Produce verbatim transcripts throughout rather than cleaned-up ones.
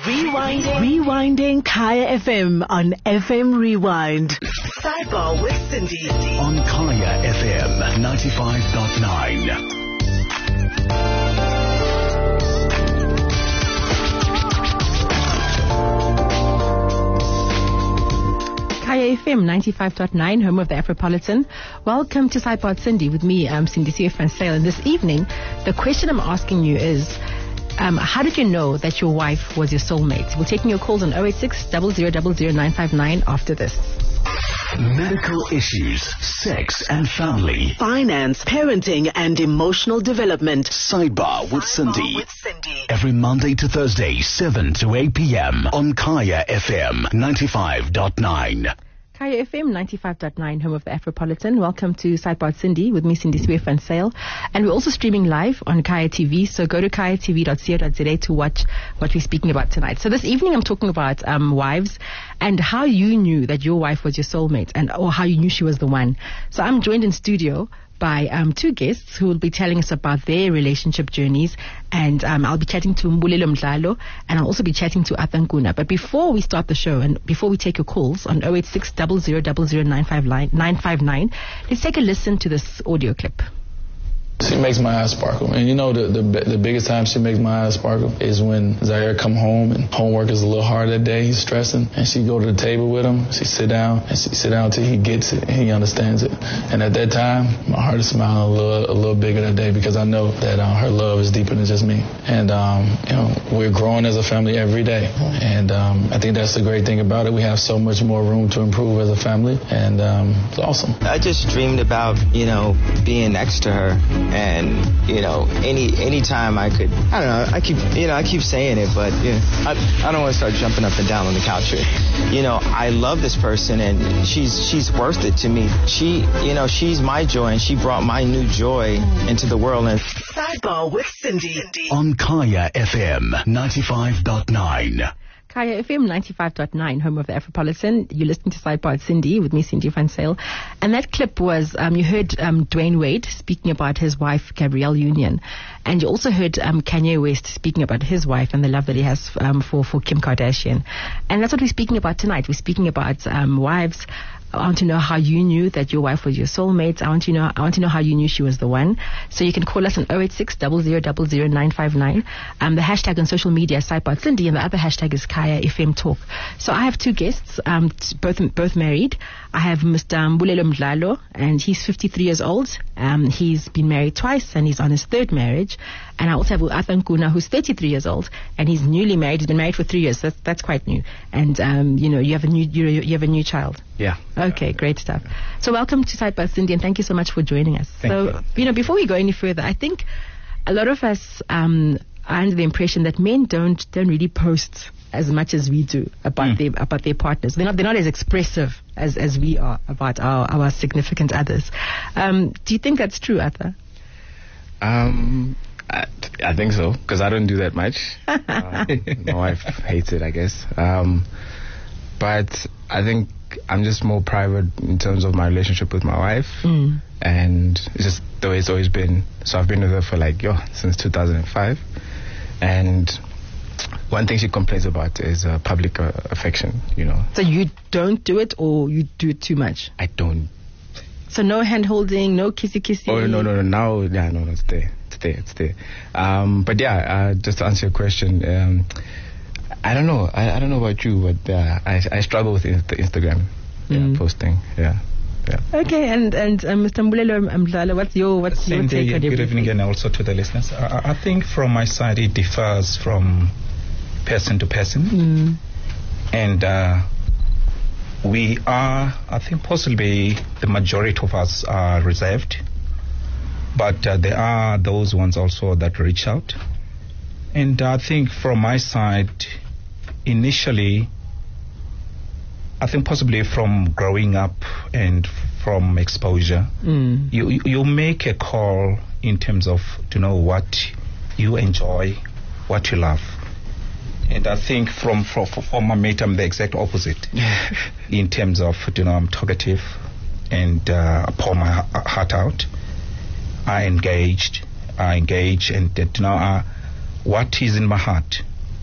Rewinding. Rewinding Kaya F M on F M Rewind. Sidebar with Cindy. On Kaya F M ninety-five point nine. Kaya F M ninety-five point nine, home of the Afropolitan. Welcome to Sidebar Cindy with me, um, Cindy C F van Zyl. And this evening, the question I'm asking you is, um, how did you know that your wife was your soulmate? We're taking your calls on oh eight six, zero zero zero zero nine five nine after this. Medical issues, sex and family, finance, parenting and emotional development. Sidebar with Sidebar Cindy. with Cindy. Every Monday to Thursday, seven to eight p.m. on Kaya F M ninety-five point nine. Kaya F M ninety-five point nine, home of the Afropolitan. Welcome to Sidebar Cindy with me, Cindy C F van Zyl. And we're also streaming live on Kaya T V, so go to kaya t v dot co dot za to watch what we're speaking about tonight. So this evening I'm talking about um, wives and how you knew that your wife was your soulmate, and or how you knew she was the one. So I'm joined in studio by um, two guests who will be telling us about their relationship journeys, and um, I'll be chatting to Mbulelo Mdlalo, and I'll also be chatting to Arthur Nkuna. But before we start the show, and before we take your calls on oh eight six, zero zero zero zero nine five nine, let's take a listen to this audio clip. She makes my eyes sparkle, and you know the, the the biggest time she makes my eyes sparkle is when Zaire come home and homework is a little hard that day, he's stressing, and she go to the table with him, she sit down, and she sit down till he gets it, and he understands it. And at that time, my heart is smiling a little a little bigger that day, because I know that uh, her love is deeper than just me. And um, you know, we're growing as a family every day, and um, I think that's the great thing about it. We have so much more room to improve as a family, and um, it's awesome. I just dreamed about, you know, being next to her. And, you know, any any time I could, I don't know, I keep, you know, I keep saying it, but, you know, I, I don't want to start jumping up and down on the couch here. You know, I love this person, and she's she's worth it to me. She, you know, she's my joy, and she brought my new joy into the world. And Sidebar with Cindy. On Kaya F M ninety-five point nine. Kaya F M ninety-five point nine, home of the Afropolitan. You're listening to Sidebar Cindy with me, Cindy van Zyl. And that clip was, um, you heard um, Dwayne Wade speaking about his wife, Gabrielle Union. And you also heard um, Kanye West speaking about his wife and the love that he has um, for, for Kim Kardashian. And that's what we're speaking about tonight. We're speaking about um, wives. I want to know how you knew that your wife was your soulmate. I want to know. I want to know how you knew she was the one. So you can call us on oh eight six, zero zero zero zero nine five nine. Um, the hashtag on social media is Sidebar Cindy, and the other hashtag is Kaya F M Talk. So I have two guests, um, both both married. I have Mister Mbulelo Mdlalo, and he's fifty-three years old. Um, he's been married twice, and he's on his third marriage. And I also have Arthur Nkuna, who's thirty-three years old, and he's newly married. He's been married for three years. That's that's quite new. And um, you know, you have a new you you have a new child. Yeah. Okay, great stuff. So welcome to Sidebar Cindy, and thank you so much for joining us. Thank so, you. you know, before we go any further, I think a lot of us um, are under the impression that men don't don't really post as much as we do about mm. their about their partners. They're not they're not as expressive as, as we are about our, our significant others. Um, do you think that's true, Arthur? Um, I, I think so, because I don't do that much. uh, my wife hates it, I guess. Um, but I think I'm just more private in terms of my relationship with my wife, mm. and it's just the way it's always been. So I've been with her for like yo since two thousand five, and one thing she complains about is uh, public uh, affection. You know. So you don't do it, or you do it too much? I don't. So no hand holding, no kissy kissy. Oh no no no now yeah no no it's there it's there it's there. Um, but yeah, uh, just to answer your question. Um, I don't know. I, I don't know about you, but uh, I I struggle with inst- Instagram yeah, mm. posting. Yeah, yeah. Okay, and and uh, Mister Mbulelo Mdlalo, what's your what's Same your take day, on good everything? evening, and also to the listeners. I, I think from my side it differs from person to person, mm. and uh, we are. I think possibly the majority of us are reserved, but uh, there are those ones also that reach out. And I think from my side, initially, I think possibly from growing up and from exposure, mm. you you make a call in terms of to know what you enjoy, what you love. And I think from from, from my mate, I'm the exact opposite in terms of, you know, I'm talkative and uh, I pour my heart out. I engaged, I engage, and you know, uh, what is in my heart,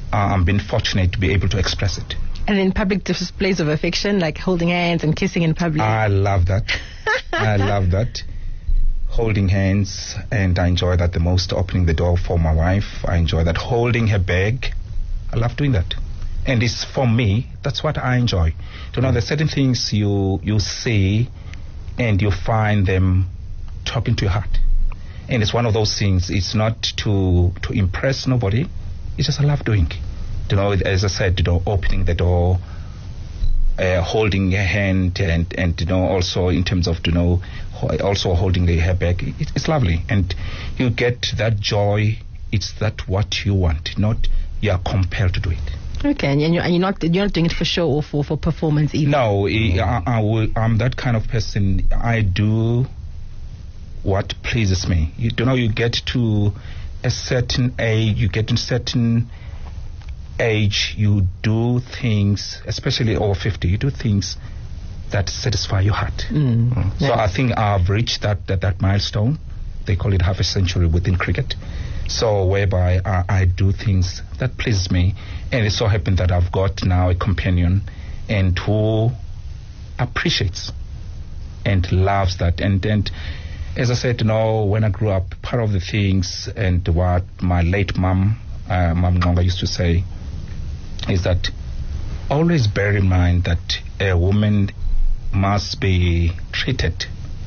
uh, I'm being fortunate to be able to express it. And in public displays of affection, like holding hands and kissing in public. I love that. I love that. Holding hands, and I enjoy that the most. Opening the door for my wife, I enjoy that. Holding her bag, I love doing that. And it's for me, that's what I enjoy. You know, there's certain things you you see and you find them talking to your heart. And it's one of those things, it's not to to impress nobody, it's just I love doing. You know, as I said, you know, opening the door, uh, holding her hand, and, and, you know, also in terms of, you know, also holding the hair back, it, it's lovely. And you get that joy, it's that what you want, not you are compelled to do it. Okay, and you're, and you're not you're not doing it for show or for, for performance either? No, I, I will, I'm that kind of person. I do what pleases me. You, you know, you get to a certain age, you get to a certain age, you do things, especially over fifty, you do things that satisfy your heart. Mm. Mm. So Yeah. I think I've reached that, that, that milestone. They call it half a century within cricket. So whereby I, I do things that please me, and it so happened that I've got now a companion and who appreciates and loves that. And and as I said, you know, when I grew up, part of the things and what my late mum, uh, Mum Ngonga, used to say is that always bear in mind that a woman must be treated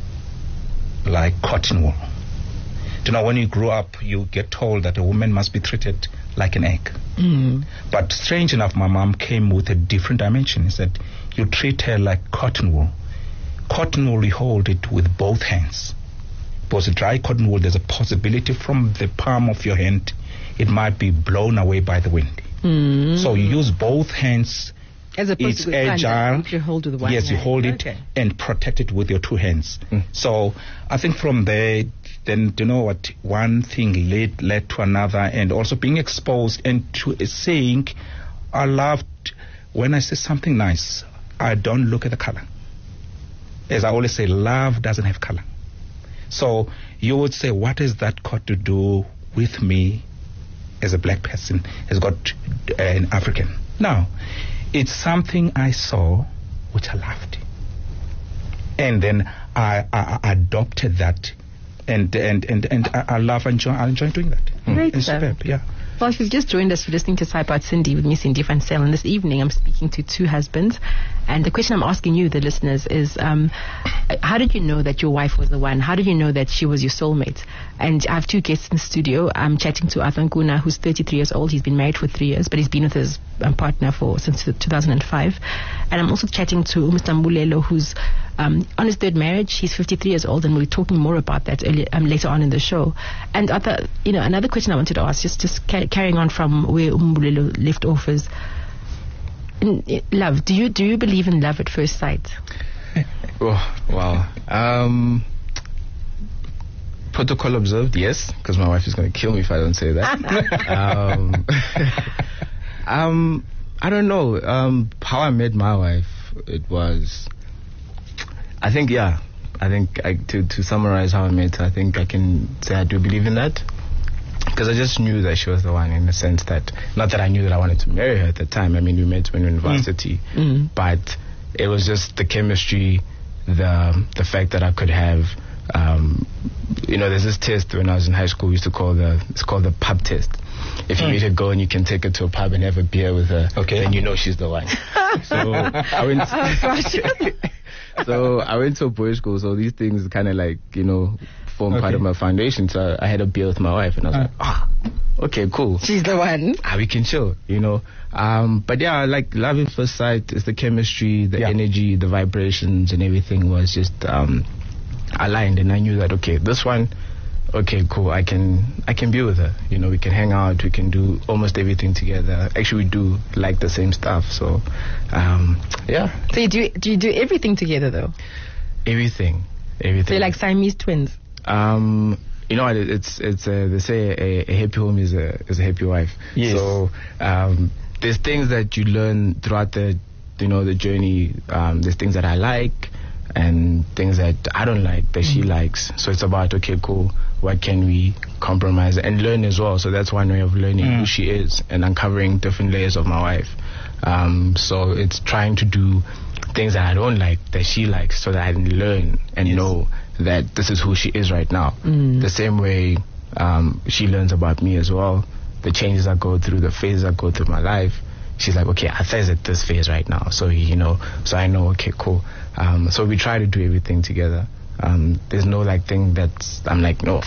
like cotton wool. You know, when you grow up, you get told that a woman must be treated like an egg. Mm. But strange enough, my mom came with a different dimension. He said, you treat her like cotton wool. Cotton wool, you hold it with both hands. Because dry cotton wool, there's a possibility from the palm of your hand, it might be blown away by the wind. Mm. So you use both hands. As opposed It's to with thunder, agile. which you hold with one Yes, you hand. hold it Okay. and protect it with your two hands. Mm. So I think from there, then you know what, one thing led led to another, and also being exposed and to uh, saying, I loved when I say something nice, I don't look at the color. As I always say, love doesn't have color. So you would say, what has that got to do with me as a black person, has got uh, an African? Now, it's something I saw which I loved, and then I, I, I adopted that, and and and and I, I love and enjoy, I enjoy doing that. Great It's stuff. superb, yeah. Well, if you've just joined us, you're listening to Saipod Cindy with me, Cindy Van Zyl, and this evening I'm speaking to two husbands. And the question I'm asking you, the listeners, is um, how did you know that your wife was the one? How did you know that she was your soulmate? And I have two guests in the studio. I'm chatting to Arthur Nkuna, who's thirty-three years old. He's been married for three years, but he's been with his um, partner for since two thousand five. And I'm also chatting to Mister Mbulelo, who's um, on his third marriage. He's fifty-three years old, and we'll be talking more about that early, um, later on in the show. And Arthur, you know, another question I wanted to ask, just just ca- carrying on from where Mbulelo left off, is in, in love. Do you do you believe in love at first sight? Oh, wow. Um, protocol observed, yes, because my wife is going to kill me if I don't say that. um, um, I don't know. Um, how I met my wife, it was, I think, yeah, I think I, to, to summarize how I met her, I think I can say I do believe in that. Because I just knew that she was the one, in the sense that, not that I knew that I wanted to marry her at the time. I mean, we met when we were in university, Mm. but it was just the chemistry, the the fact that I could have, um, you know, there's this test when I was in high school we used to call the, it's called the pub test. If you Mm. meet a girl and you can take her to a pub and have a beer with her, Okay. then you know she's the one. So I went. Oh, gosh. So I went to a boys' school, so these things kind of like, you know, form part Okay. of my foundation. So I had a beer with my wife, and I was Uh. like, ah, okay, cool. She's the one. Ah, we can chill, you know. Um, but yeah, like love at first sight is the chemistry, the Yeah. energy, the vibrations, and everything was just um, aligned, and I knew that okay, this one, okay, cool. I can I can be with her. You know, we can hang out, we can do almost everything together. Actually, we do like the same stuff, so um, yeah, So you do do you do everything together though? everything, everything. So you're like Siamese twins. Um, you know, it, it's it's uh, they say a, a happy home is a is a happy wife. Yes. So um, there's things that you learn throughout the you know the journey. Um, there's things that I like and things that I don't like that she likes. So it's about okay, cool. what can we compromise and learn as well. So that's one way of learning mm. who she is and uncovering different layers of my wife. Um, so it's trying to do things that I don't like that she likes, so that I can learn and yes. know that this is who she is right now. Mm. The same way um, she learns about me as well, the changes I go through, the phases I go through my life. She's like, okay, Arthur's at this phase right now, so you know, so I know, okay, cool. Um, so we try to do everything together. Um, there's no like thing that's I'm like, no,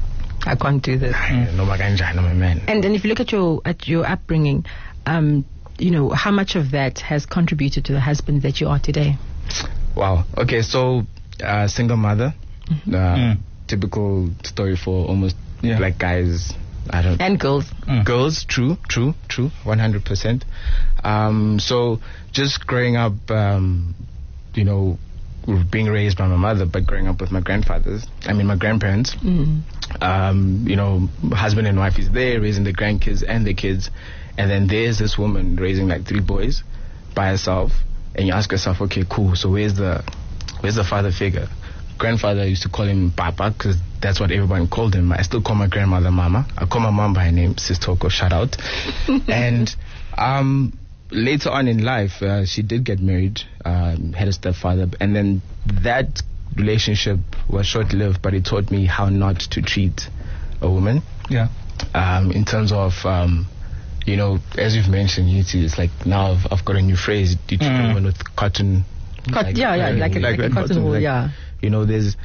I can't do this. Mm. No, my ganja, no, my man. And then if you look at your at your upbringing, um, you know, how much of that has contributed to the husband that you are today? Wow. Okay, so uh, single mother, mm-hmm. uh, mm. typical story for almost yeah. black guys. I don't and girls. Mm. Girls, true, true, true, one hundred percent. Um, so just growing up, um, you know, being raised by my mother, but growing up with my grandfathers, I mean my grandparents, mm. um, you know, husband and wife is there raising the grandkids and the kids, and then there's this woman raising like three boys by herself, and you ask yourself, okay, cool, so where's the, where's the father figure? Grandfather used to call him Papa because that's what everyone called him. I still call my grandmother Mama. I call my mom by her name, Sis Toko, shout out. And um, later on in life, uh, she did get married, um, had a stepfather, and then that relationship was short-lived, but it taught me how not to treat a woman. Yeah. Um, in terms of, um, you know, as you've mentioned, you see, it's like now I've, I've got a new phrase, you treat mm. a woman with cotton. Cot- like, yeah, yeah, like, like, like, like a cotton, cotton wool, like, yeah. You know, there's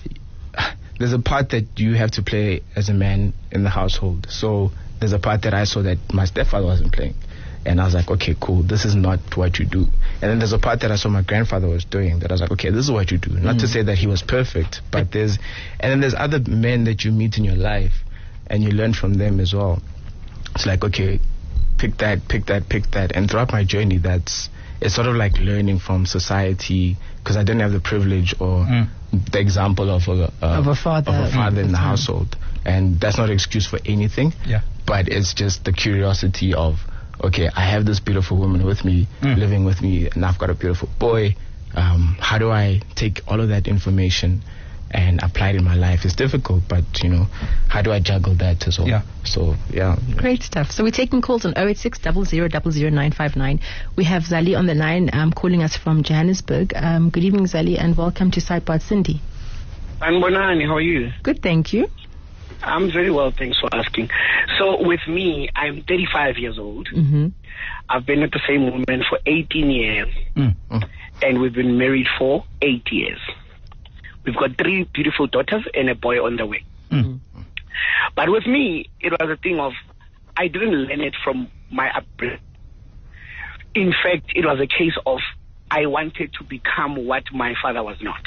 there's a part that you have to play as a man in the household. So there's a part that I saw that my stepfather wasn't playing. And I was like, okay, cool, this is not what you do. And then there's a part that I saw my grandfather was doing that I was like, okay, this is what you do. Not mm. to say that he was perfect, but there's... And then there's other men that you meet in your life and you learn from them as well. It's like, okay, pick that, pick that, pick that. And throughout my journey, that's... It's sort of like learning from society, because I didn't have the privilege or mm. the example of a, uh, of a father, of a father mm. in the household. And that's not an excuse for anything, yeah. but it's just the curiosity of, okay, I have this beautiful woman with me, mm. living with me, and I've got a beautiful boy. Um, how do I take all of that information and apply it in my life? It's difficult, but, you know, how do I juggle that as well? Yeah. So, yeah. Great stuff. So we're taking calls on oh eight six, zero zero zero zero nine five nine. We have Zali on the line um, calling us from Johannesburg. Um, good evening, Zali, and welcome to Sidepod Cindy. I'm Bonani. How are you? Good, thank you. I'm very well, thanks for asking. So with me, I'm thirty-five years old. Mm-hmm. I've been with the same woman for eighteen years, mm-hmm. and we've been married for eight years. We've got three beautiful daughters and a boy on the way. Mm-hmm. But with me, it was a thing of, I didn't learn it from my upbringing. In fact, it was a case of, I wanted to become what my father was not.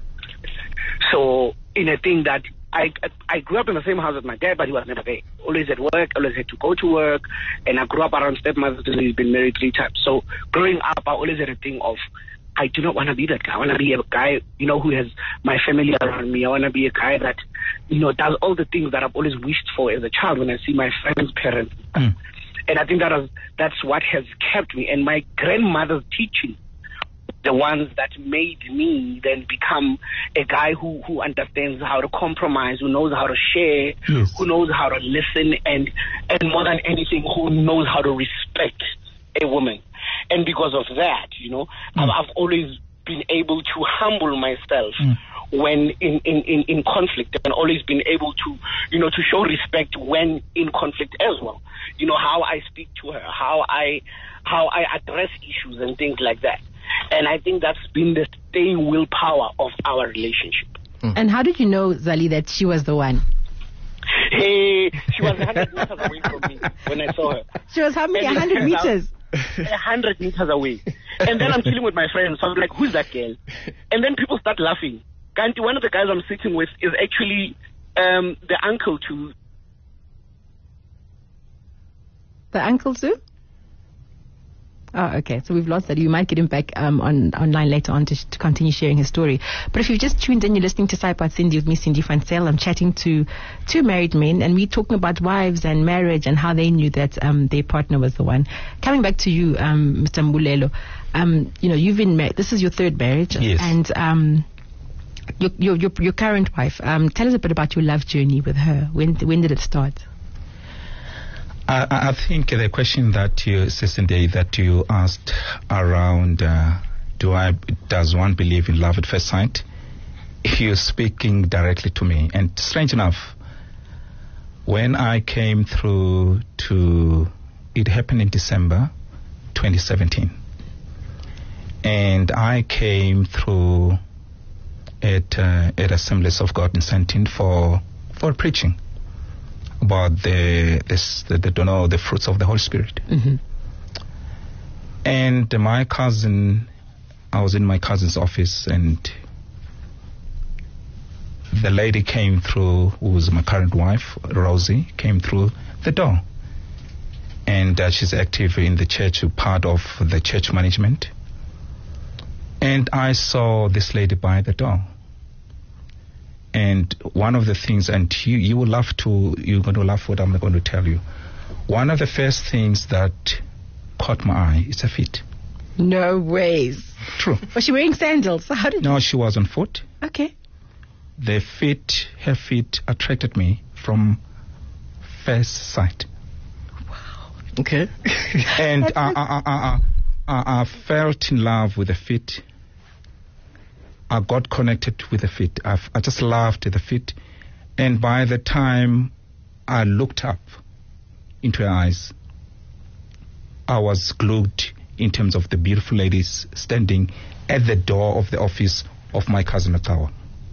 So, in a thing that, I I grew up in the same house as my dad, but he was never there. Always at work, always had to go to work, and I grew up around stepmothers, so he's been married three times. So, growing up, I always had a thing of, I do not want to be that guy. I want to be a guy, you know, who has my family around me. I want to be a guy that, you know, does all the things that I've always wished for as a child when I see my friends' parents. Mm. And I think that was, that's what has kept me. And my grandmother's teaching, the ones that made me then become a guy who, who understands how to compromise, who knows how to share, yes. who knows how to listen, and, and more than anything, who knows how to respect a woman. And because of that, you know, mm. I've, I've always been able to humble myself mm. when in, in, in, in conflict, and always been able to, you know, to show respect when in conflict as well. You know, how I speak to her, how I, how I address issues and things like that. And I think that's been the staying willpower of our relationship. Mm. And how did you know, Zali, that she was the one? Hey, she was one hundred meters away from me when I saw her. She was how many? one hundred meters? one hundred meters away. And then I'm chilling with my friends, so I'm like, who's that girl? And then people start laughing. Kanti, one of the guys I'm sitting with is actually um, the uncle to... The uncle to? Oh, okay. So we've lost that. You might get him back um, on online later on to, to continue sharing his story. But if you've just tuned in, you're listening to Sidepod Cindy with me, Cindy van Zyl. I'm chatting to two married men, and we're talking about wives and marriage and how they knew that um, their partner was the one. Coming back to you, um, Mister Mbulelo, um, you know, you've been married. This is your third marriage. Yes. And um, your, your, your, your current wife, um, tell us a bit about your love journey with her. When, when did it start? I, I think the question that you, Cindy, that you asked around, uh, do I, does one believe in love at first sight? You're speaking directly to me. And strange enough, when I came through to, it happened in December twenty seventeen. And I came through at, uh, at Assemblies of God in Sentin for, for preaching about the, this, the, the, know, the fruits of the Holy Spirit. Mm-hmm. And my cousin, I was in my cousin's office, and the lady came through, who was my current wife, Rosie, came through the door. And uh, she's active in the church, part of the church management. And I saw this lady by the door. And one of the things, and you, you will laugh to, you're going to laugh what I'm going to tell you. One of the first things that caught my eye is her feet. No ways. True. Was she wearing sandals? How did No, you... she was on foot. Okay. The feet, her feet attracted me from first sight. Wow. Okay. And I, I, I, I, I felt in love with the feet. I got connected with the feet. I've, I just loved the feet. And by the time I looked up into her eyes, I was glued in terms of the beautiful ladies standing at the door of the office of my cousin Atawa.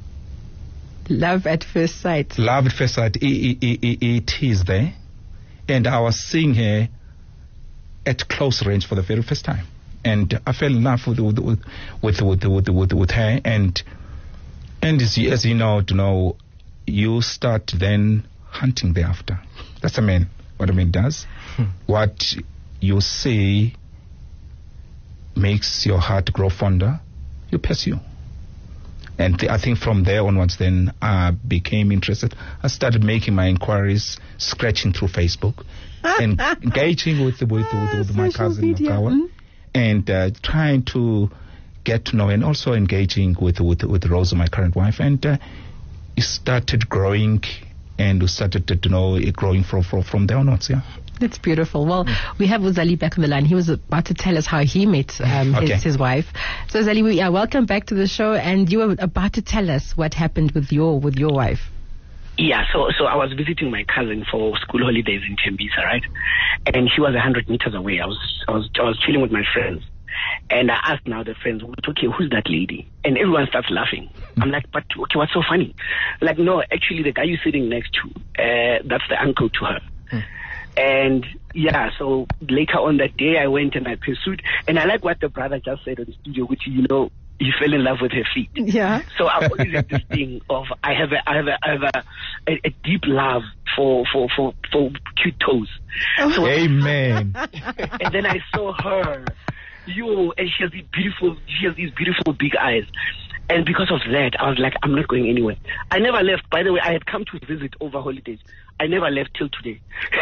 Love at first sight. Love at first sight. It, it, it, it is there. And I was seeing her at close range for the very first time. And I fell in love with with with with with, with, with, with her. And and as you, as you know, you know, you start then hunting thereafter. That's a man. What a man does. Hmm. What you see makes your heart grow fonder. You pursue. And th- I think from there onwards, then I became interested. I started making my inquiries, scratching through Facebook, and engaging with with, with, with, with my cousin Makawa, mm-hmm. and uh, trying to get to know, and also engaging with with with Rosa, my current wife, and uh, it started growing, and we started to, to know it growing from from from there onwards. Yeah. That's beautiful. Well, mm. we have Uzali back on the line. He was about to tell us how he met um, okay. his, his wife. So, Uzali, we are welcome back to the show, and you were about to tell us what happened with your with your wife. Yeah, so so I was visiting my cousin for school holidays in Tembisa, right? And she was a hundred meters away. I was I was I was chilling with my friends, and I asked now the friends, okay, who's that lady? And everyone starts laughing. Mm. I'm like, but okay, what's so funny? Like, no, actually, the guy you're sitting next to, uh, that's the uncle to her. Mm. And yeah, so later on that day, I went and I pursued, and I like what the brother just said on the studio, which, you know, he fell in love with her feet. Yeah. So I've always had this thing of I have a I have a I have a, a, a deep love for for for for cute toes. Oh. So, amen. And then I saw her, yo, and she has these beautiful she has these beautiful big eyes. And because of that, I was like, I'm not going anywhere. I never left. By the way, I had come to visit over holidays. I never left till today.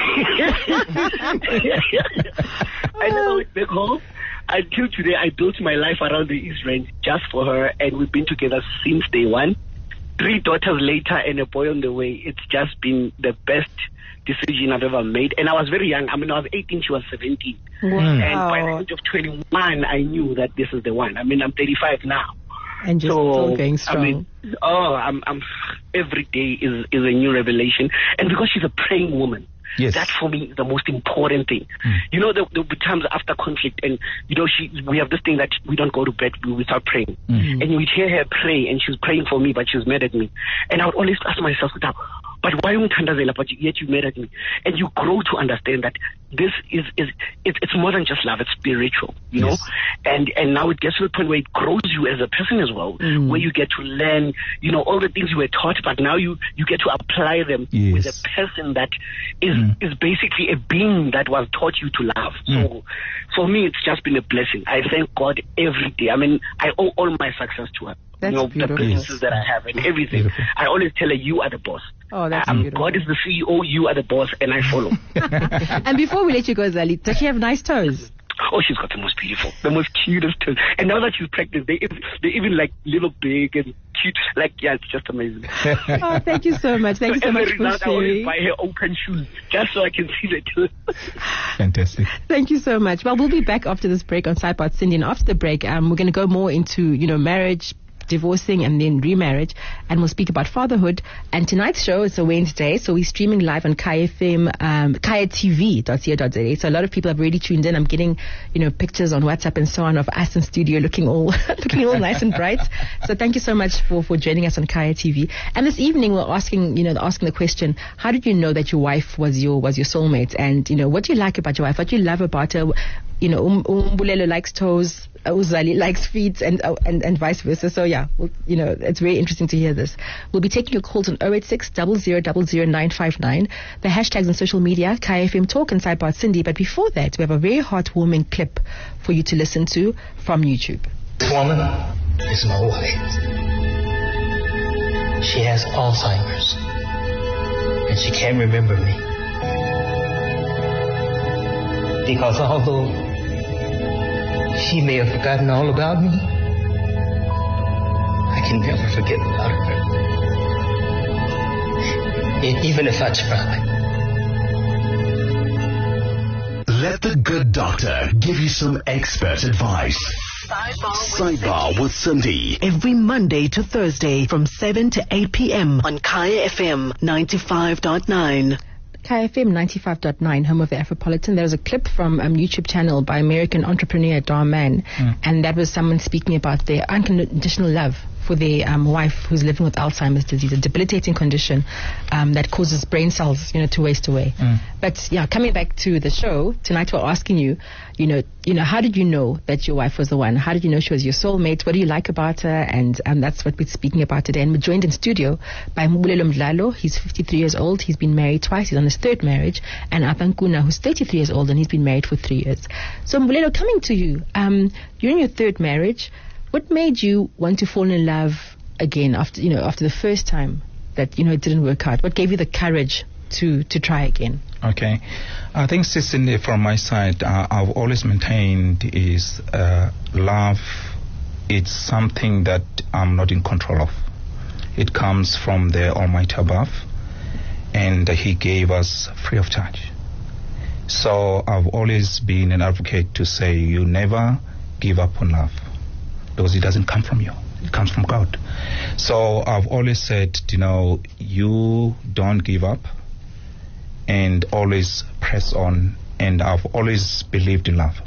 I never went back home. Until today, I built my life around the East Rand just for her, and we've been together since day one. Three daughters later and a boy on the way. It's just been the best decision I've ever made. And I was very young. I mean, I was eighteen, she was seventeen. Wow. And by the age of twenty-one, I knew that this is the one. I mean, I'm thirty-five now. And just so, still going strong. I mean, oh, I'm, I'm, every day is, is a new revelation. And because she's a praying woman, yes. that for me is the most important thing. Mm. You know, the, the times after conflict, and, you know, she, we have this thing that we don't go to bed without praying. Mm. And we'd hear her pray, and she was praying for me, but she was mad at me. And I would always ask myself, but why Umthandazela, but yet you mad at me? And you grow to understand that this is, is it, it's more than just love, it's spiritual, you know? Yes. And and now it gets to the point where it grows you as a person as well, mm. where you get to learn, you know, all the things you were taught, but now you, you get to apply them yes. with a person that is, mm. is basically a being that was taught you to love. Mm. So for me, it's just been a blessing. I thank God every day. I mean, I owe all my success to her. That's you know, beautiful. the businesses that I have and everything. Beautiful. I always tell her, you are the boss. Oh, that's um, beautiful. God is the C E O, you are the boss, and I follow. And before we let you go, Zali, does she have nice toes? Oh, she's got the most beautiful, the most cutest toes. And now that she's pregnant, they even, they even like little big and cute. Like, yeah, it's just amazing. Oh, thank you so much. Thank so you so as much a result, for I always sharing. buy her open shoes just so I can see the toes. Fantastic. Thank you so much. Well, we'll be back after this break on Sidepod Cindy, and after the break, um, we're going to go more into, you know, marriage, divorcing, and then remarriage, and we'll speak about fatherhood. And tonight's show is a Wednesday, so we're streaming live on Kaya F M, um, kaya T V dot co dot za. So a lot of people have already tuned in. I'm getting, you know, pictures on WhatsApp and so on of us in studio looking all looking all nice and bright. So thank you so much for for joining us on Kaya T V. And this evening we're asking, you know, asking the question: how did you know that your wife was your was your soulmate? And you know, what do you like about your wife? What do you love about her? You know, um, Umbulelo likes toes, Uzali likes feet, and uh, and and vice versa. So yeah, well, you know, it's very interesting to hear this. We'll be taking your calls on oh eight six, zero zero zero zero nine five nine. The hashtags on social media, Kaya F M Talk and Sidepod Cindy. But before that, we have a very heartwarming clip for you to listen to from YouTube. This woman is my wife. She has Alzheimer's, and she can't remember me. Because although she may have forgotten all about me, I can never forget about her. E- even if I try. Let the good doctor give you some expert advice. Sidebar with Cindy. Every Monday to Thursday from seven to eight p.m. on Kaya F M ninety-five point nine. Kaya F M ninety-five point nine, home of the Afropolitan. There was a clip from a um, YouTube channel by American entrepreneur Dar Man, mm. and that was someone speaking about their unconditional love for their um, wife who's living with Alzheimer's disease, a debilitating condition um, that causes brain cells, you know, to waste away. Mm. But yeah, coming back to the show tonight, we're asking you, you know, you know, how did you know that your wife was the one? How did you know she was your soulmate? What do you like about her? And um, that's what we're speaking about today. And we're joined in studio by Mbulelo Mdlalo. He's fifty-three years old. He's been married twice. He's on his third marriage. And Abankuna, who's thirty-three years old, and he's been married for three years. So Mbulelo, coming to you, um, you're in your third marriage. What made you want to fall in love again after, you know, after the first time that, you know, it didn't work out? What gave you the courage to, to try again? Okay. I think, Cicely, from my side, uh, I've always maintained is uh, love. It's something that I'm not in control of. It comes from the Almighty above, and uh, He gave us free of charge. So I've always been an advocate to say you never give up on love, because it doesn't come from you. It comes from God. So I've always said, you know, you don't give up and always press on. And I've always believed in love.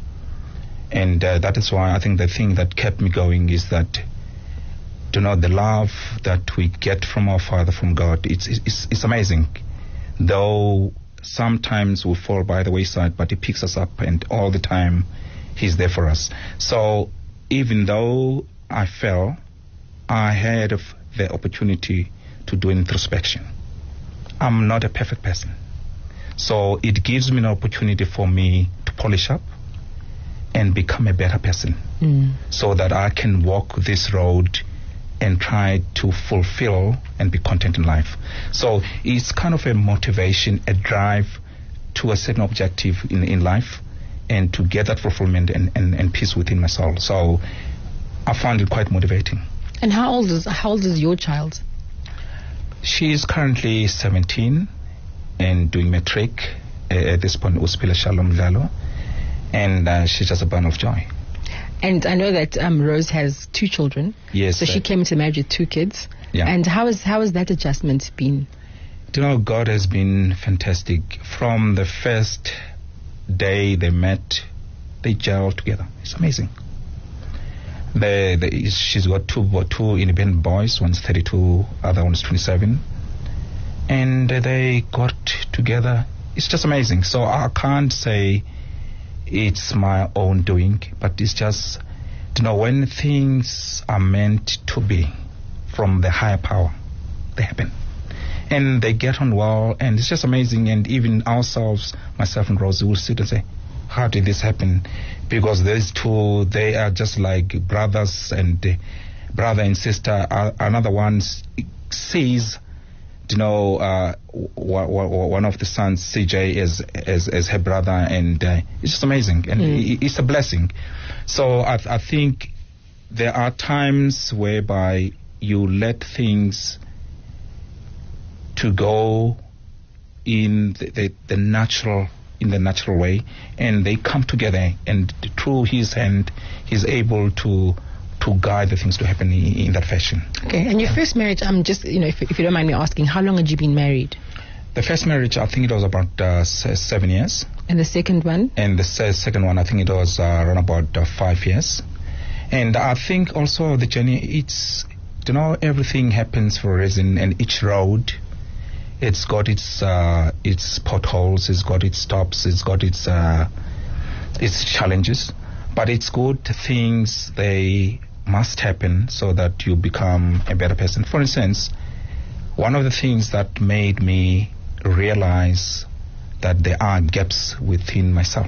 And uh, that is why I think the thing that kept me going is that, you know, the love that we get from our Father, from God, it's, it's, it's amazing. Though sometimes we fall by the wayside, but He picks us up, and all the time He's there for us. So even though I fell, I had the opportunity to do introspection. I'm not a perfect person. So it gives me an opportunity for me to polish up and become a better person, mm. so that I can walk this road and try to fulfill and be content in life. So it's kind of a motivation, a drive to a certain objective in, in life, and to get that fulfillment and, and, and peace within my soul. So I find it quite motivating. And how old is how old is your child? She is currently seventeen and doing matric uh, at this point. Uspila Shalom Lalo, and uh, she's just a burn of joy. And I know that um, Rose has two children. Yes. So she came into marriage with two kids. Yeah. And how is how has that adjustment been? You know, God has been fantastic. From the first day they met, they gelled together. It's amazing. They, they, she's got two two independent boys. One's thirty-two, other one's twenty-seven, and they got together. It's just amazing. So I can't say it's my own doing, but it's just, you know, when things are meant to be from the higher power, they happen. And they get on well, and it's just amazing. And even ourselves, myself and Rosie, will sit and say, how did this happen? Because these two, they are just like brothers and uh, brother and sister. Uh, another one sees you know, uh, w- w- one of the sons, C J, is is, is her brother, and uh, it's just amazing, and mm. it's a blessing. So I, I think there are times whereby you let things to go in the, the, the natural in the natural way, and they come together, and through his hand, he's able to to guide the things to happen in, in that fashion. Okay, and your first marriage, um, just, you know, if, if you don't mind me asking, how long had you been married? The first marriage, I think it was about uh, s- seven years. And the second one? And the se- second one, I think it was uh, around about uh, five years. And I think also the journey, it's, you know, everything happens for a reason, and each road, it's got its uh, its potholes, it's got its stops, it's got its uh, its challenges. But it's good things, they must happen so that you become a better person. For instance, one of the things that made me realize that there are gaps within myself,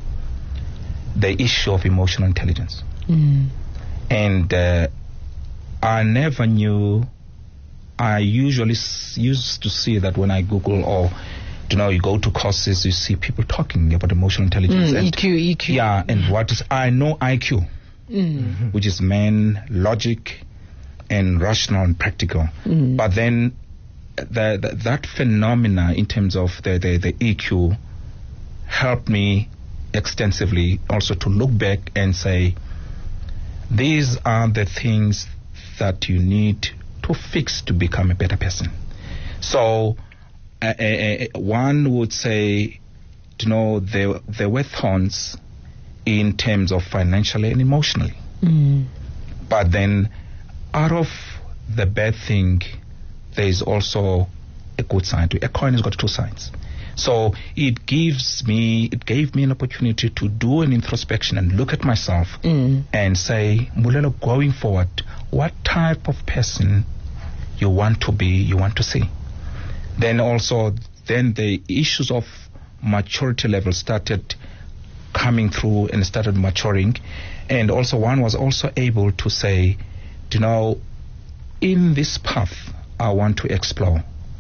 the issue of emotional intelligence. Mm. And uh, I never knew, I usually s- used to see that when I Google or, you know, you go to courses, you see people talking about emotional intelligence. Mm, and E Q, E Q. Yeah, and what is, I know I Q, mm. which is man, logic, and rational and practical. Mm. But then the, the, that phenomena in terms of the, the, the E Q helped me extensively also to look back and say, these are the things that you need to fix to become a better person. So uh, uh, one would say, you know, there, there were thorns in terms of financially and emotionally. Mm. But then out of the bad thing, there is also a good side to it. A coin has got two sides. So it gives me, it gave me an opportunity to do an introspection and look at myself mm. and say, Mulelo, going forward, what type of person you want to be, you want to see. Then also, then the issues of maturity level started coming through and started maturing. And also one was also able to say, you know, in this path I want to explore,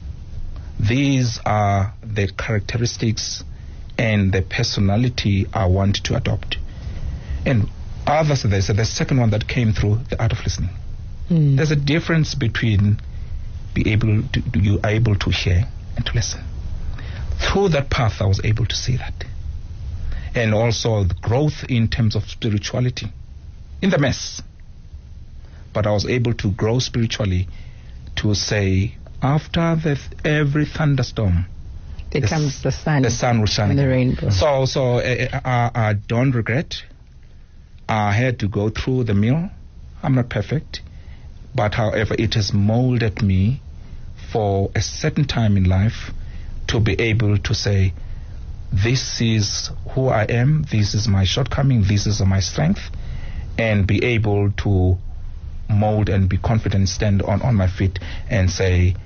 these are the characteristics and the personality I want to adopt. And others, they said the second one that came through, the art of listening. Mm. There's a difference between be able to, you are able to hear and to listen. Through that path, I was able to see that. And also the growth in terms of spirituality in the mess. But I was able to grow spiritually to say, after the, every thunderstorm, there the comes the sun. The sun will shine and the again. rainbow. So, so uh, I, I don't regret. I had to go through the mill. I'm not perfect. But however, it has molded me for a certain time in life to be able to say, this is who I am, this is my shortcoming, this is my strength, and be able to mold and be confident, stand on, on my feet and say,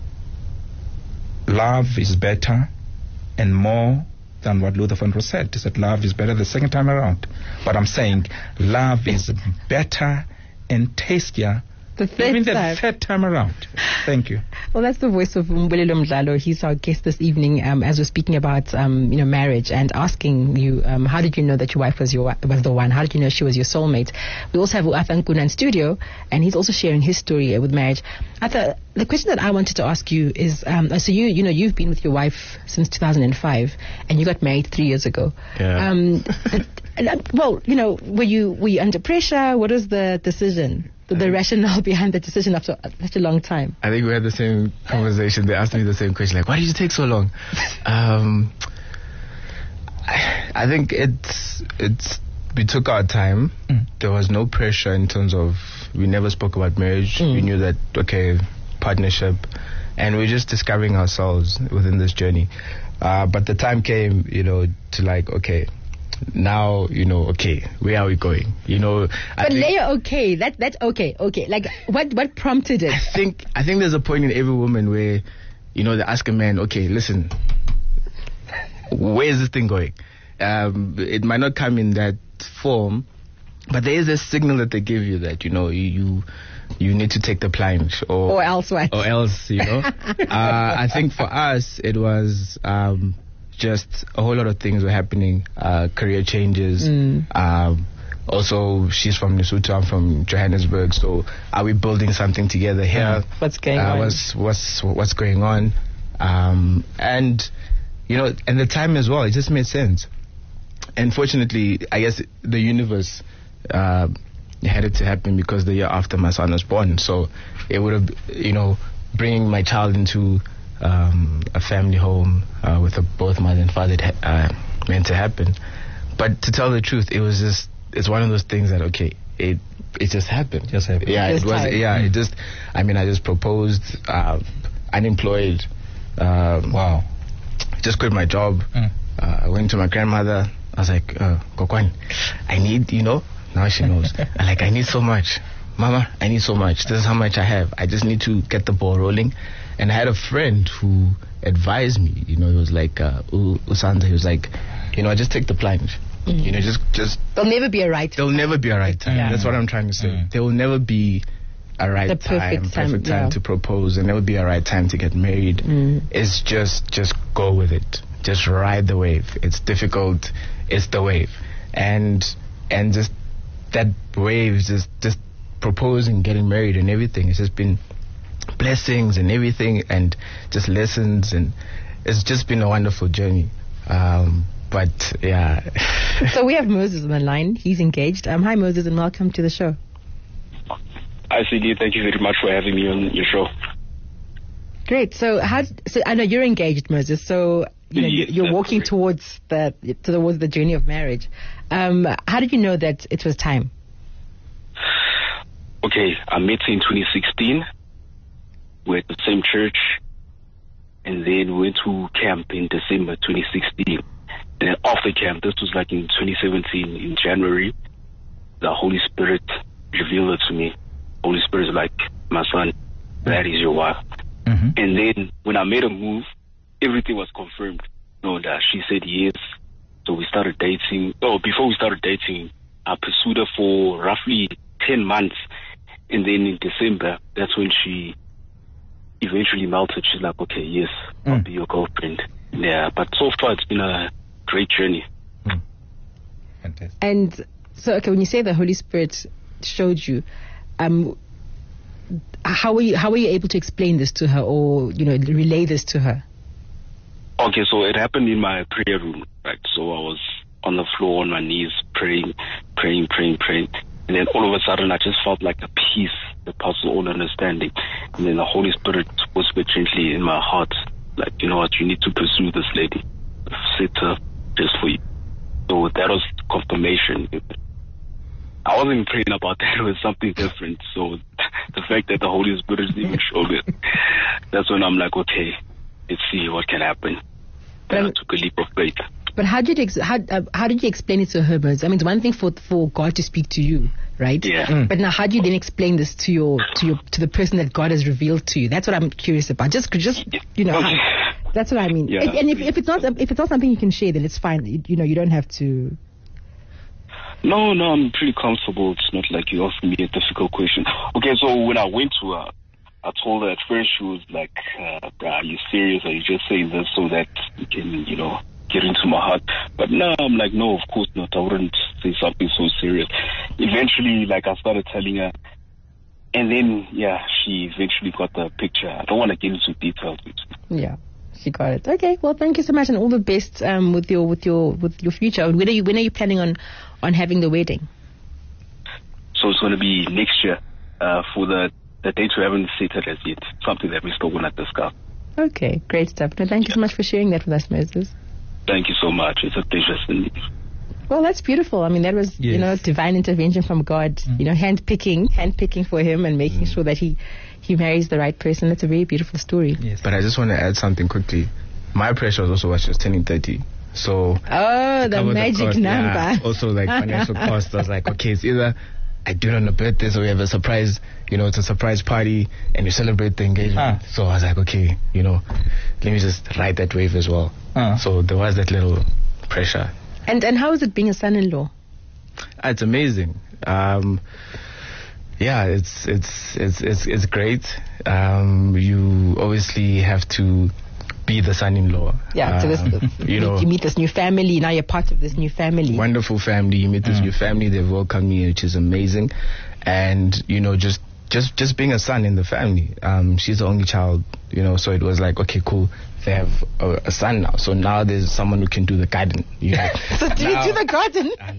love is better and more than what Luther Vandross said. He said love is better the second time around. But I'm saying love is better and tastier the third even the time. third time around. Thank you. Well, that's the voice of Mbulelo Mdlalo. He's our guest this evening um, as we're speaking about um, you know, marriage and asking you, um, how did you know that your wife was your was the one? How did you know she was your soulmate? We also have Arthur Nkuna in studio, and he's also sharing his story with marriage. Arthur, the question that I wanted to ask you is, um, so you you know you've been with your wife since two thousand five, and you got married three years ago. Yeah. Um, well, you know, were you were you under pressure? What was the decision? The rationale behind the decision after such a long time? I think we had the same conversation. They asked me the same question, like, why did you take so long? um, I, I think it's it's we took our time. Mm. There was no pressure in terms of, we never spoke about marriage. Mm. We knew that, okay, partnership, and we're just discovering ourselves within this journey. Uh, but the time came, you know, to like, okay, now, you know, okay, where are we going? You know, I but think, layer okay, that that's okay, okay. Like what what prompted it? I think I think there's a point in every woman where, you know, they ask a man, okay, listen, where is this thing going? Um, it might not come in that form, but there is a signal that they give you that, you know, you you, you need to take the plunge, or or else what? Or else, you know. uh, I think for us, it was um, just a whole lot of things were happening. Uh, career changes. Mm. Um, also, she's from Lesotho, I'm from Johannesburg. So, are we building something together here? What's going uh, on? What's what's what's going on? Um, and you know, and the time as well. It just made sense. And fortunately, I guess the universe uh, had it to happen because the year after my son was born. So it would have, you know, bringing my child into um, a family home uh, with a, both mother and father uh, meant to happen. But to tell the truth, it was just, it's one of those things that, okay, it it just happened. Just happened. Yeah, just it was. time. Yeah, mm. it just. I mean, I just proposed, uh, unemployed. Um, wow. Just quit my job. Mm. Uh, I went to my grandmother. I was like, uh, Kokwan, I need, you know, now she knows. I'm like, I need so much. Mama, I need so much. This is how much I have. I just need to get the ball rolling. And I had a friend who advised me, you know, he was like, uh, Usanda, he was like, you know, just take the plunge. Mm. You know, just, just. There'll never be a right. There'll never be a right time. Yeah. That's what I'm trying to say. Mm. There will never be a right the time, perfect time, perfect time yeah. to propose, and there will be a right time to get married. Mm. It's just, just go with it. Just ride the wave. It's difficult. It's the wave. And, and just that wave, just, just proposing, getting married and everything. It's just been blessings and everything, and just lessons, and it's just been a wonderful journey. Um, but yeah. So we have Moses on the line. He's engaged. Um, hi Moses, and welcome to the show. Hi C D, thank you very much for having me on your show. Great. So how? So I know you're engaged, Moses. So you know yes, you're walking correct. towards the towards the journey of marriage. Um, how did you know that it was time? Okay, I met her in twenty sixteen. We're at the same church, and then went to camp in December twenty sixteen. And then after camp, this was like in twenty seventeen, in January, the Holy Spirit revealed it to me. Holy Spirit is like, my son, that is your wife. Mm-hmm. And then when I made a move, everything was confirmed. No, that she said yes. So we started dating. Oh, before we started dating, I pursued her for roughly ten months. And then in December, that's when she eventually melted. She's like, okay, yes, mm. I'll be your girlfriend. Yeah, but so far it's been a great journey. Mm. Fantastic. And so, okay, when you say the Holy Spirit showed you, um, how were you how were you able to explain this to her, or you know, relay this to her? Okay, so it happened in my prayer room, right? So I was on the floor on my knees praying, praying, praying, praying, and then all of a sudden I just felt like a peace that passes all understanding. And then the Holy Spirit whispered gently in my heart, like, you know what, you need to pursue this lady. Set her just for you. So that was confirmation. I wasn't even praying about that. It was something different. So the fact that the Holy Spirit even showed it, that's when I'm like, okay, let's see what can happen. And I took a leap of faith. But how did you ex- how uh, how did you explain it to her? I mean, it's one thing for for God to speak to you, right? Yeah. Mm. But now, how do you then explain this to your to your to the person that God has revealed to you? That's what I'm curious about. Just just you know, how, that's what I mean. Yeah. If, and if, if it's not if it's not something you can share, then it's fine. You, you know, you don't have to. No, no, I'm pretty comfortable. It's not like you asked me a difficult question. Okay, so when I went to her, I told her at first, she was like, uh, are you serious? Are you just saying this so that you can, you know, get into my heart? But no, I'm like, no, of course not. I wouldn't say something so serious. Eventually, like, I started telling her, and then, yeah, she eventually got the picture. I don't want to get into details. Yeah. She got it. Okay. Well, thank you so much, and all the best um, with your with your with your future. When are you when are you planning on, on having the wedding? So it's going to be next year. Uh, for the the date we haven't set it as yet. Something that we're still going to discuss. Okay. Great stuff. No, thank you so much for sharing that with us, Moses. Thank you so much. It's a pleasure, Cindy. Well, that's beautiful. I mean, that was yes. you know divine intervention from God. Mm. You know, hand picking, hand picking for him, and making mm. sure that he. he marries the right person. That's a very beautiful story. Yes. But I just want to add something quickly. My pressure was also when she was turning thirty. So oh, the magic the cost, number. Yeah, also like financial cost. I was like, okay, it's either I do it on a birthday, so we have a surprise, you know, it's a surprise party, and you celebrate the engagement. Uh. So I was like, okay, you know, let me just ride that wave as well. Uh. So there was that little pressure. And and how is it being a son-in-law? It's amazing. Um, yeah, it's it's it's it's it's great. Um, you obviously have to be the son-in-law. Yeah, so this, Um, you know, you meet this new family. Now you're part of this new family. Wonderful family. You meet this Mm. new family. They've welcomed me, which is amazing. And you know, just just just being a son in the family. Um, she's the only child. You know, so it was like, okay, cool. They have a, a son now. So now there's someone who can do the garden. You know? So do you Now- do the garden? I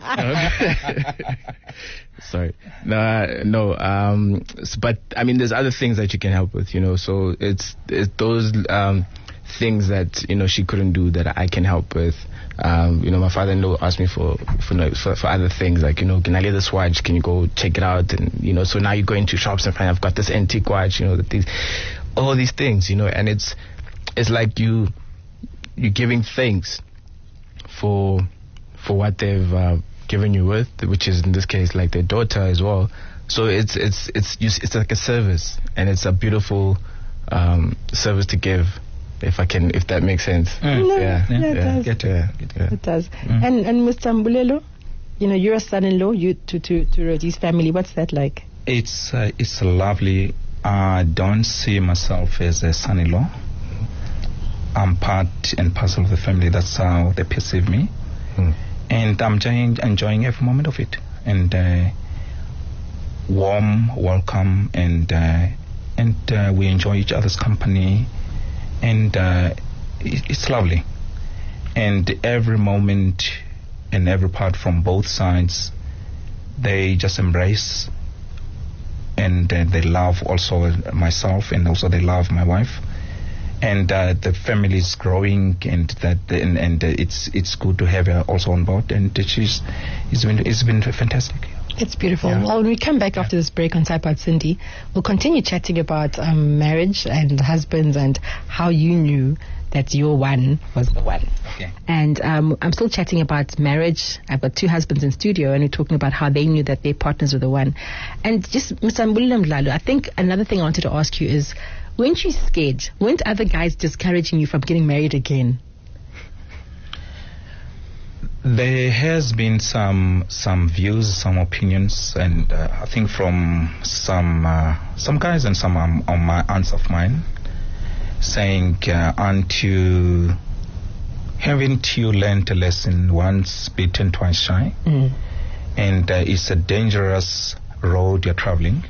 know. Sorry. No, no. Um, s- but I mean, there's other things that you can help with, you know. So it's, it's those um, things that you know she couldn't do that I can help with. Um, you know, my father-in-law asked me for for, no- for for other things like, you know, can I get this watch? Can you go check it out? And you know, so now you go into shops and find I've got this antique watch. You know, the things, all these things. You know, and it's it's like you you're giving thanks for for what they've uh, given you with, which is in this case like their daughter as well. So it's it's it's just, it's like a service, and it's a beautiful um, service to give, if I can, if that makes sense. Mm. No, yeah, yeah, it yeah, does. Get yeah, yeah. It does. And and Mister Mbulelo, you know, you're a son-in-law. You to to to Rodi's family. What's that like? It's uh, it's lovely. I don't see myself as a son-in-law. I'm part and parcel of the family. That's how they perceive me, Mm. and I'm enjoying, enjoying every moment of it. And uh, warm welcome, and uh, and uh, we enjoy each other's company, and uh, it, it's lovely. And every moment and every part from both sides, they just embrace, and uh, they love also myself, and also they love my wife. And uh, the family is growing, and that and, and uh, it's it's good to have her also on board, and she's it's been it's been fantastic. It's beautiful. Yeah. Well, when we come back after this break on Saipod Cindy, we'll continue chatting about um, marriage and husbands and how you knew that your one was the one. Okay. And um, I'm still chatting about marriage. I've got two husbands in studio, and we're talking about how they knew that their partners were the one. And just, Mister Mbulelo Mdlalo, I think another thing I wanted to ask you is, weren't you scared? Weren't other guys discouraging you from getting married again? There has been some some views, some opinions, and uh, I think from some uh, some guys and some um, on my aunts of mine, saying, uh, "Aren't you, haven't you learned a lesson? Once bitten, twice shy, Mm. and uh, it's a dangerous road you're traveling.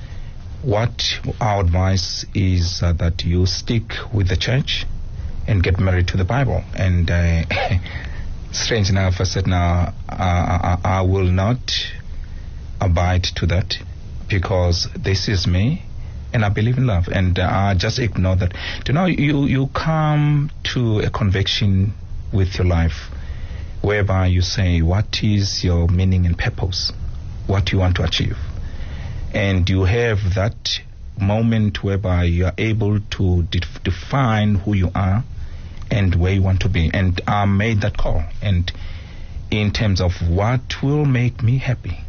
What our advice is uh, that you stick with the church and get married to the Bible." And uh, strange enough, I said, "No, uh, I, I will not abide to that, because this is me, and I believe in love." And uh, I just ignore that. Do you know, you, you come to a conviction with your life whereby you say, what is your meaning and purpose? What do you want to achieve? And you have that moment whereby you are able to de- define who you are and where you want to be. And I made that call. And in terms of what will make me happy.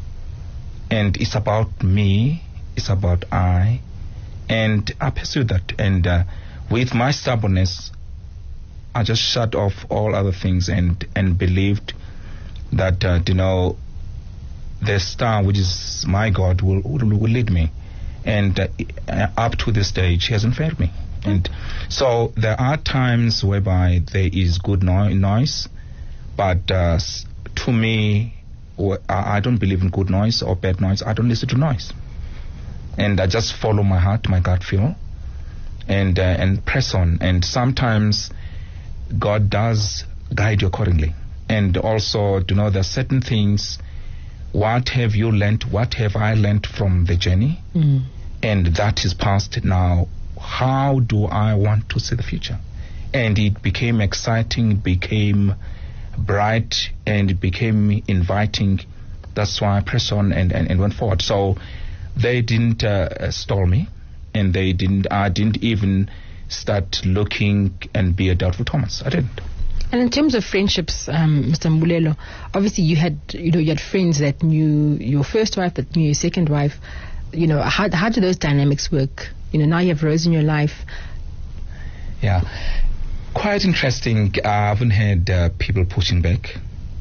And it's about me. It's about I. And I pursued that. And uh, with my stubbornness, I just shut off all other things and, and believed that, uh, you know, the star, which is my God, will, will, will lead me. And uh, up to this stage, he hasn't failed me. And so there are times whereby there is good no- noise, but uh, to me, w- I I don't believe in good noise or bad noise. I don't listen to noise. And I just follow my heart, my gut feel, and, uh, and press on. And sometimes God does guide you accordingly. And also, you know, there are certain things. What have you learnt? What have I learnt from the journey? Mm. And that is past now. How do I want to see the future? And it became exciting, it became bright, and it became inviting. That's why I pressed on and, and, and went forward. So they didn't uh, stall me, and they didn't. I didn't even start looking and be a doubtful Thomas. I didn't. And in terms of friendships, um, Mister Mbulelo, obviously you had, you know, you had friends that knew your first wife, that knew your second wife. You know, how how do those dynamics work? You know, now you have Rose in your life. Yeah, quite interesting. I haven't had uh, people pushing back.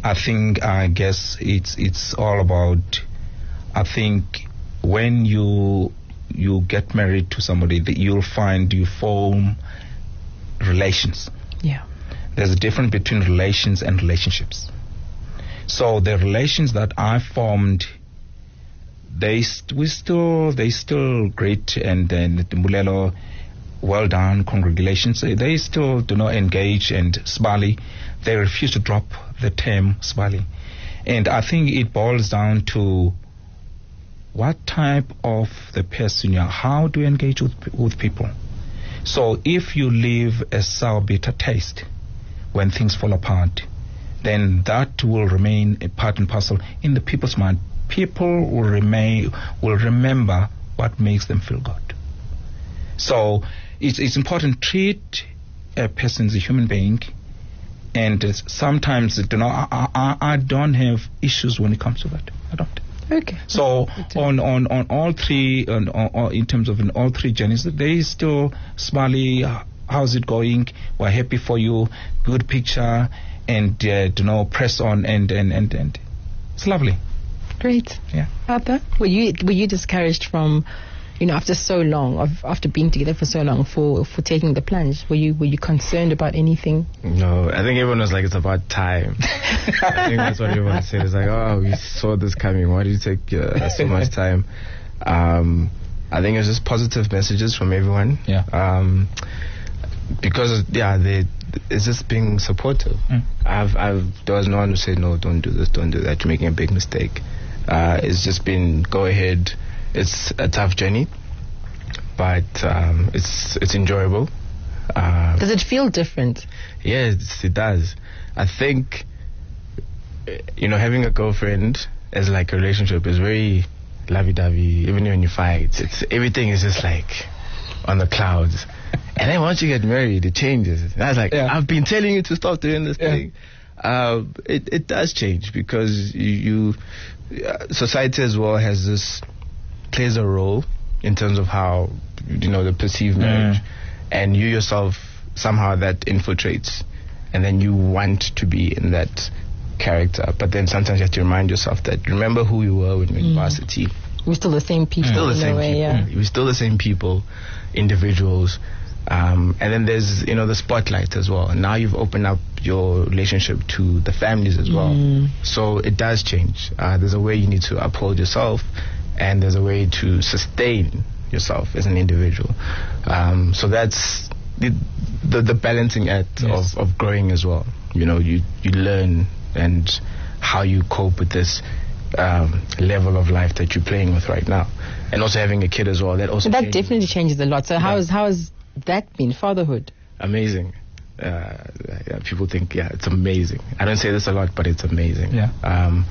I think, I guess it's it's all about, I think when you you get married to somebody, that you'll find you form relations. Yeah. There's a difference between relations and relationships. So the relations that I formed, they st- we still they still great, and then the Mulelo, well done, congratulations. They still do not engage, and Sibali, they refuse to drop the term Sibali. And I think it boils down to what type of the person you are. How do you engage with with people? So if you leave a sour bitter taste when things fall apart, then that will remain a part and parcel in the people's mind. People will remain will remember what makes them feel good. So it's it's important to treat a person as a human being, and uh, sometimes you know I, I I don't have issues when it comes to that. I don't. Okay. So on, on, on all three, on, on, in terms of in all three journeys, there is still Sibali. How's it going? We're happy for you. Good picture, and uh, you know, press on, and, and, and, and it's lovely. Great. Yeah. Arthur, were you were you discouraged from, you know, after so long of after being together for so long, for for taking the plunge? Were you were you concerned about anything? No, I think everyone was like, it's about time. I think that's what everyone said. It's like, oh, we saw this coming. Why did you take uh, so much time? Um, I think it was just positive messages from everyone. Yeah. Um, because yeah, they it's just being supportive. Mm. I've I've there was no one who said no, don't do this, don't do that. You're making a big mistake. Uh, it's just been go ahead. It's a tough journey, but um, it's it's enjoyable. Uh, does it feel different? Yes, it does. I think, you know, having a girlfriend as like a relationship is very lovey-dovey. Even when you fight, it's everything is just like on the clouds. And then once you get married, it changes. And I was like, yeah. I've been telling you to stop doing this yeah. thing. Uh, it it does change because you, you uh, society as well has this. Plays a role in terms of how, you know, the perceived marriage, mm. and you yourself somehow that infiltrates, and then you want to be in that character, but then sometimes you have to remind yourself that remember who you were when you were in varsity. We're still the same people. Still the same way, people. Yeah. We're still the same people, individuals, um, and then there's, you know, the spotlight as well. And now you've opened up your relationship to the families as well, mm. so it does change. Uh, there's a way you need to uphold yourself. And there's a way to sustain yourself as an individual. Um, so that's the, the, the balancing act yes. of, of growing as well. You know, you, you learn and how you cope with this um, level of life that you're playing with right now. And also having a kid as well. That also That changes. definitely changes a lot. So yeah. how, is, how has that been, fatherhood? Amazing. Uh, yeah, people think, yeah, it's amazing. I don't say this a lot, but it's amazing. Yeah. Um,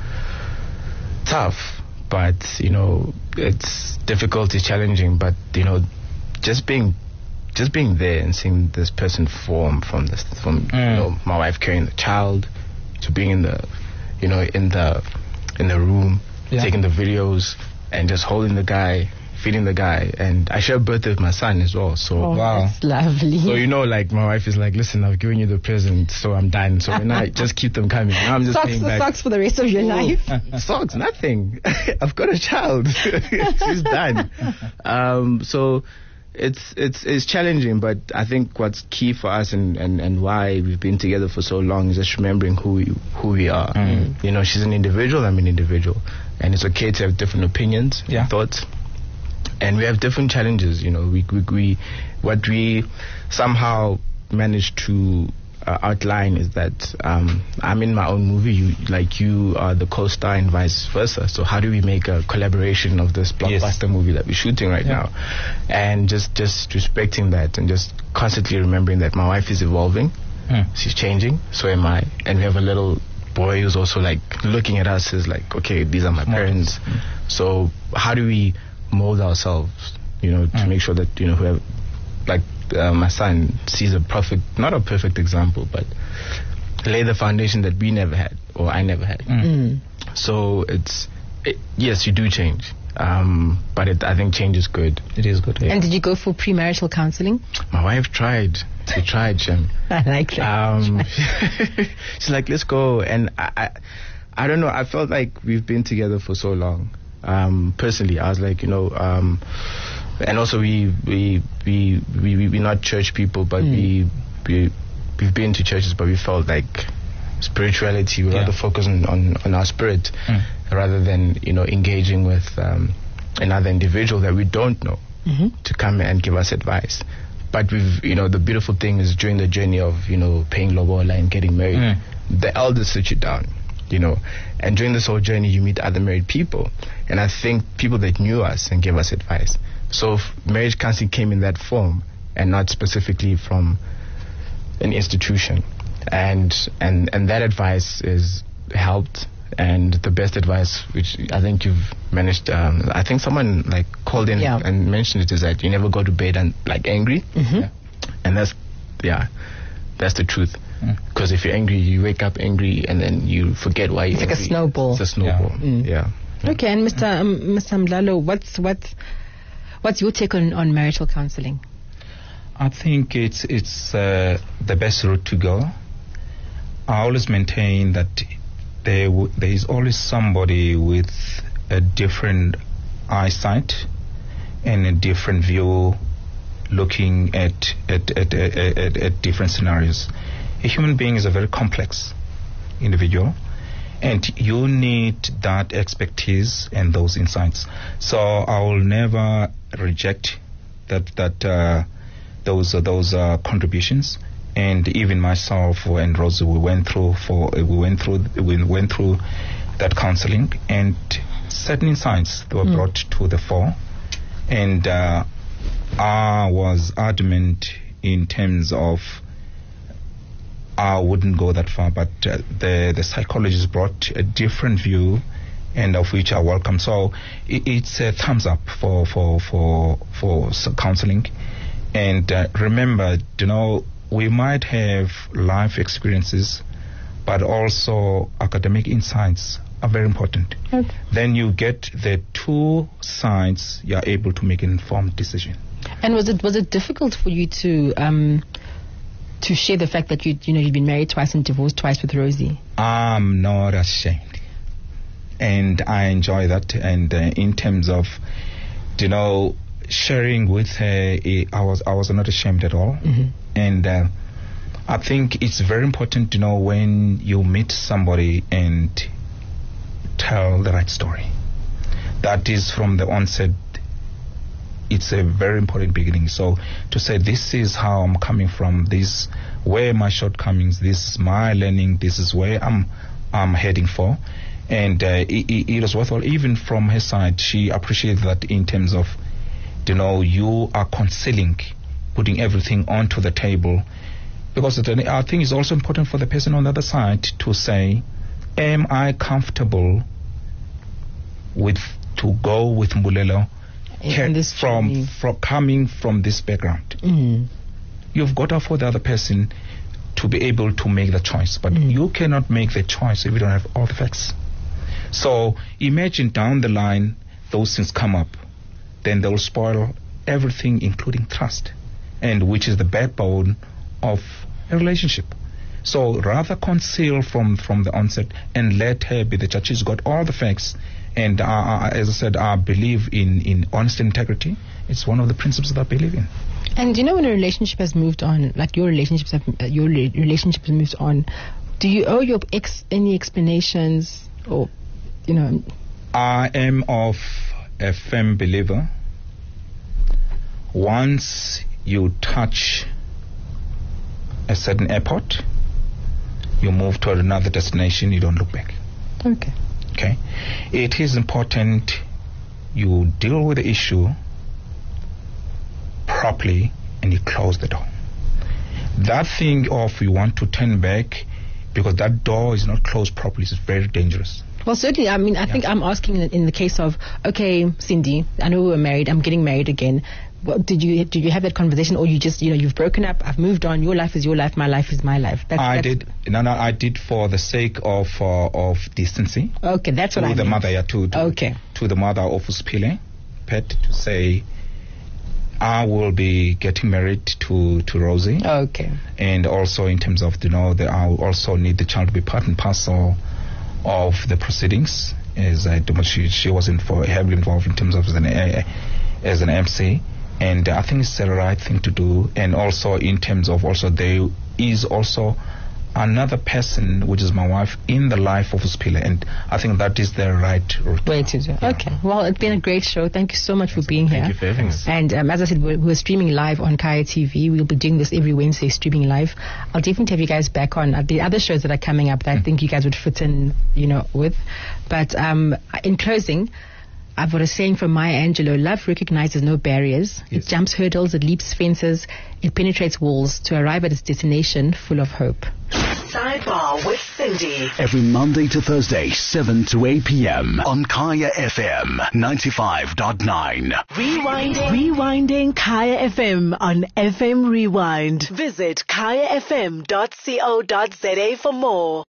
tough. But, you know, it's difficult, it's challenging, but, you know, just being just being there and seeing this person form from this, from, mm. you know, my wife carrying the child, to being in the, you know, in the, in the room, yeah. taking the videos and just holding the guy, feeding the guy. And I share a birthday with my son as well, so. Oh, wow. That's lovely. So, you know, like, my wife is like, listen, I've given you the present, so I'm done. So when I just keep them coming. Now I'm just socks, paying back. Socks for the rest of your life. Socks, nothing. I've got a child. She's done. Um, so it's it's it's challenging, but I think what's key for us and, and, and why we've been together for so long is just remembering who we, who we are. Mm. You know, she's an individual, I'm an individual. And it's okay to have different opinions, yeah. and thoughts. And we have different challenges, you know. We, we, we what we somehow managed to uh, outline is that um, I'm in my own movie, you, like you are the co-star and vice versa. So how do we make a collaboration of this blockbuster yes. movie that we're shooting right yeah. now? And just, just respecting that and just constantly remembering that my wife is evolving, mm. she's changing, so am I. And we have a little boy who's also like looking at us as like, okay, these are my parents. Mm. So how do we mold ourselves, you know, to mm. make sure that, you know, whoever, like uh, my son sees a perfect, not a perfect example, but lay the foundation that we never had or I never had. Mm. Mm. So it's, it, yes, you do change, um, but it, I think change is good. It is good. Yeah. And did you go for premarital counseling? My wife tried, We tried, Jim. I like that. Um, she's like, let's go. And I, I, I don't know. I felt like we've been together for so long. Um, personally, I was like, you know, um, and also we, we, we, we, we, we're not church people, but mm. we, we, we've been to churches, but we felt like spirituality, we yeah. rather focus on, on, on our spirit mm. rather than, you know, engaging with um, another individual that we don't know mm-hmm. to come and give us advice. But we've, you know, the beautiful thing is during the journey of, you know, paying lobola and getting married, mm. the elders sit you down, you know, and during this whole journey you meet other married people, and I think people that knew us and gave us advice. So marriage counseling came in that form and not specifically from an institution. And, and and that advice is helped, and the best advice, which I think you've managed, um, I think someone like called in yeah. and mentioned it, is that you never go to bed and like angry, mm-hmm. yeah. and that's yeah, that's the truth. Because mm. if you're angry, you wake up angry, and then you forget why you're it's angry. It's like a snowball. It's a snowball. Yeah. Mm. yeah. Okay, and Mister Um, Mister Mdlalo, what's what's what's your take on, on marital counseling? I think it's it's uh, the best route to go. I always maintain that there w- there is always somebody with a different eyesight and a different view, looking at at, at, at, at at different scenarios. A human being is a very complex individual, and you need that expertise and those insights. So I will never reject that that uh, those uh, those uh, contributions. And even myself and Rosie, we went through for uh, we went through we went through that counseling, and certain insights that were mm. brought to the fore. And uh, I was adamant in terms of I wouldn't go that far, but uh, the the psychologist brought a different view, and of which I welcome. So it, it's a thumbs up for for for for counseling. And uh, remember, you know, we might have life experiences, but also academic insights are very important. Okay. Then you get the two sides, you are able to make an informed decision. And was it was it difficult for you to um, to share the fact that you you know you've been married twice and divorced twice with Rosie? I'm not ashamed, and I enjoy that. And uh, in terms of, you know, sharing with her, I was I was not ashamed at all. Mm-hmm. And uh, I think it's very important to know when you meet somebody and tell the right story. That is from the onset. It's a very important beginning. So to say, this is how I'm coming from, this where my shortcomings, this is my learning, this is where I'm I'm heading for, and uh, it, it was worthwhile. Even from her side, she appreciated that in terms of, you know, you are concealing, putting everything onto the table, because I think it's also important for the person on the other side to say, am I comfortable with to go with Mbulelo this from, from coming from this background? Mm. You've got to afford the other person to be able to make the choice, but mm. you cannot make the choice if you don't have all the facts. So imagine down the line those things come up, then they'll spoil everything, including trust, and which is the backbone of a relationship. So rather conceal from, from the onset and let her be the judge. She's got all the facts, and uh, uh, as I said, I believe in, in honesty and integrity. It's one of the principles that I believe in. And you know, when a relationship has moved on, like your relationships have, uh, your re- relationship has moved on, do you owe your ex any explanations, or, you know? I am of a firm believer. Once you touch a certain airport, you move to another destination, you don't look back. Okay. Okay. It is important you deal with the issue properly and you close the door. That thing of you want to turn back because that door is not closed properly is very dangerous. Well, certainly. I mean, I yeah. think I'm asking in, in the case of, okay, Cindy, I know we were married, I'm getting married again. Well, did you did you have that conversation, or you just, you know, you've broken up, I've moved on, your life is your life, my life is my life? That's, I that's did. No, no, I did for the sake of uh, of decency. Okay, that's what I mean. To the mother, yeah, to, to, okay. to the mother of Uspile, Pet, to say, I will be getting married to, to Rosie. Okay. And also in terms of, you know, the, I will also need the child to be part and parcel of the proceedings. As I, she, she was in for, heavily involved in terms of as an, as an M C. And I think it's the right thing to do. And also in terms of also there is also another person, which is my wife, in the life of Usiphile, and I think that is the right route. way to do. Yeah. Okay. Well, it's been a great show. Thank you so much for being here. Thank you for having us. And um, as I said, we're, we're streaming live on Kaya T V. We'll be doing this every Wednesday, streaming live. I'll definitely have you guys back on uh, the other shows that are coming up that mm. I think you guys would fit in, you know, with. But um, in closing, I've got a saying from Maya Angelou: love recognizes no barriers. Yes. It jumps hurdles, it leaps fences, it penetrates walls to arrive at its destination full of hope. Sidebar with Cindy. Every Monday to Thursday, seven to eight p.m. on Kaya F M ninety-five point nine. Rewinding. Rewinding Kaya F M on F M Rewind. Visit kaya f m dot co dot za for more.